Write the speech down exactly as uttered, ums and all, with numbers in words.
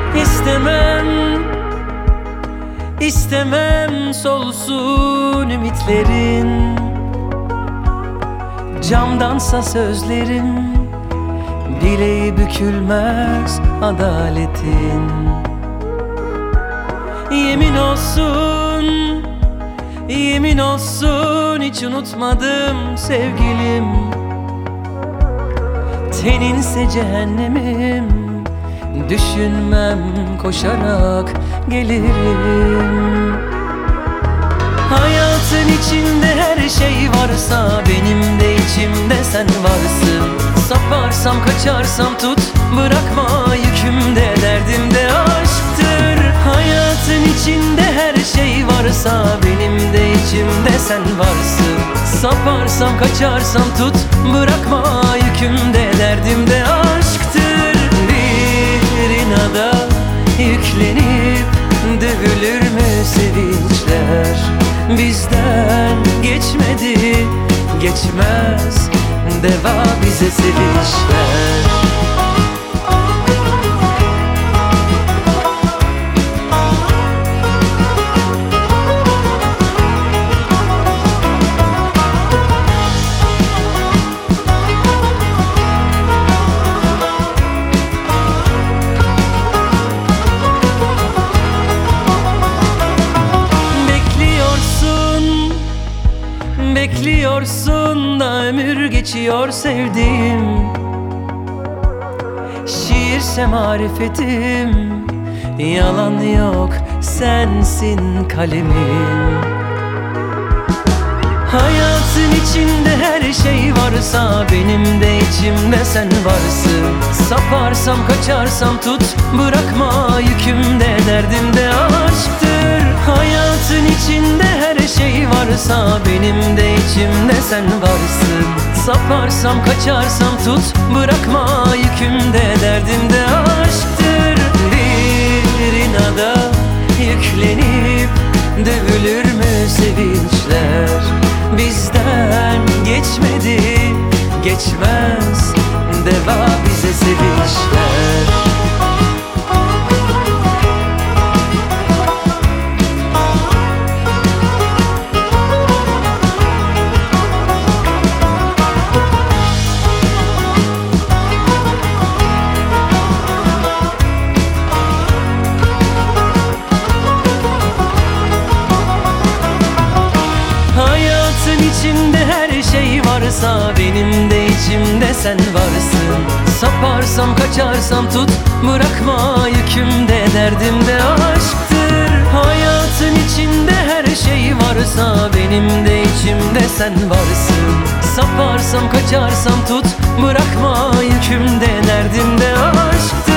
İstemem, istemem solsun ümitlerin. Camdansa sözlerim, bileği bükülmez adaletin. Yemin olsun, yemin olsun hiç unutmadım sevgilim. Teninse cehennemim, düşünmem koşarak gelirim. Hayatın içinde her şey varsa, benim de içimde sen varsın. Saparsam kaçarsam tut, bırakma yükümde, derdimde aşktır. Hayatın içinde her şey varsa, benim de içimde sen varsın. Saparsam kaçarsam tut, bırakma yükümde, derdimde aşktır. Bir inada yüklenip dövülür mü sevinçler? Bizden geçmedi, geçmez, deva bize sevinçler. Bekliyorsun da ömür geçiyor sevdiğim. Şiirse marifetim, yalan yok sensin kalemim. Hayatın içinde her şey varsa, benim de içimde sen varsın. Saparsam kaçarsam tut, bırakma yükümde, derdimde aşktır. Hayatın içinde her şey varsa, benim de içimde sen varsın. Saparsam kaçarsam tut, bırakma yükümde, derdimde aşktır. Bir inada yüklenip dövülür mü sevinçler? Bizden geçmedi, geçmez, deva bize sevinçler. İçinde her şey varsa, benim de içimde sen varsın. Saparsam kaçarsam tut, bırakma yükümde, derdimde aşktır. Hayatın içinde her şey varsa, benim de içimde sen varsın. Saparsam kaçarsam tut, bırakma yükümde, derdimde aşktır.